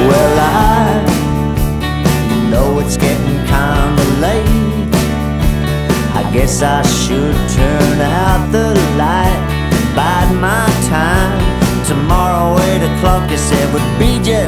Well, I know it's getting kinda late. I guess I should turn out the light, bide my time. Tomorrow 8 o'clock, you said, would be just